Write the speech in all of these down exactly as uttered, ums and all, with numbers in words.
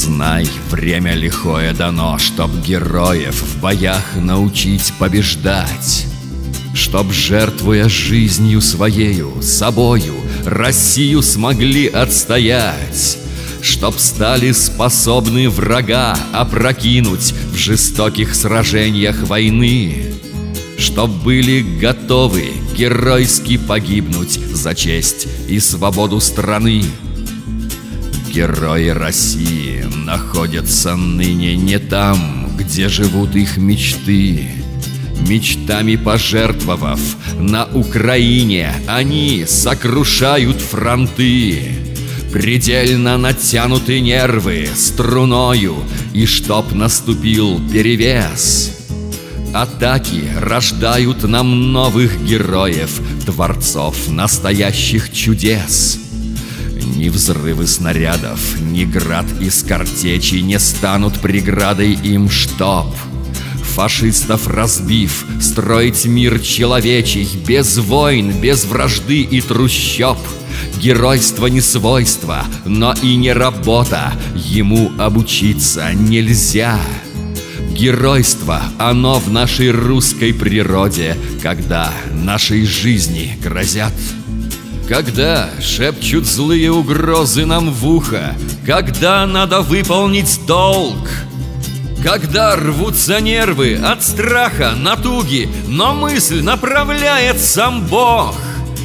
Знай, время лихое дано, чтоб героев в боях научить побеждать, чтоб, жертвуя жизнью своею, собою, Россию смогли отстоять, чтоб стали способны врага опрокинуть в жестоких сражениях войны, чтоб были готовы геройски погибнуть за честь и свободу страны. Герои России находятся ныне не там, где живут их мечты. Мечтами пожертвовав, на Украине они сокрушают фронты. Предельно натянуты нервы струною, и чтоб наступил перевес, атаки рождают нам новых героев, творцов настоящих чудес. Ни взрывы снарядов, ни град из картечи не станут преградой им, чтоб, фашистов разбив, строить мир человечий без войн, без вражды и трущоб. Геройство не свойство, но и не работа, ему обучиться нельзя. Геройство, оно в нашей русской природе, когда нашей жизни грозят. Когда шепчут злые угрозы нам в ухо, когда надо выполнить долг, когда рвутся нервы от страха, натуги, но мысль направляет сам Бог.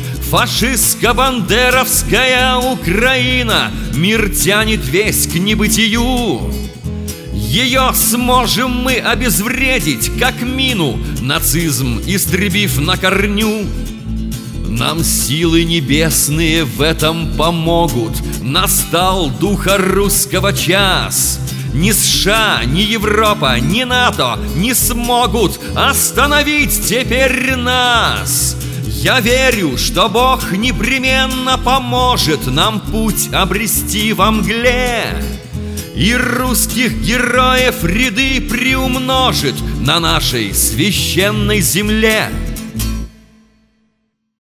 Фашистско-бандеровская Украина мир тянет весь к небытию. Ее сможем мы обезвредить, как мину, нацизм истребив на корню. Нам силы небесные в этом помогут. Настал духа русского час. Ни США, ни Европа, ни НАТО не смогут остановить теперь нас. Я верю, что Бог непременно поможет нам путь обрести во мгле, и русских героев ряды приумножит на нашей священной земле.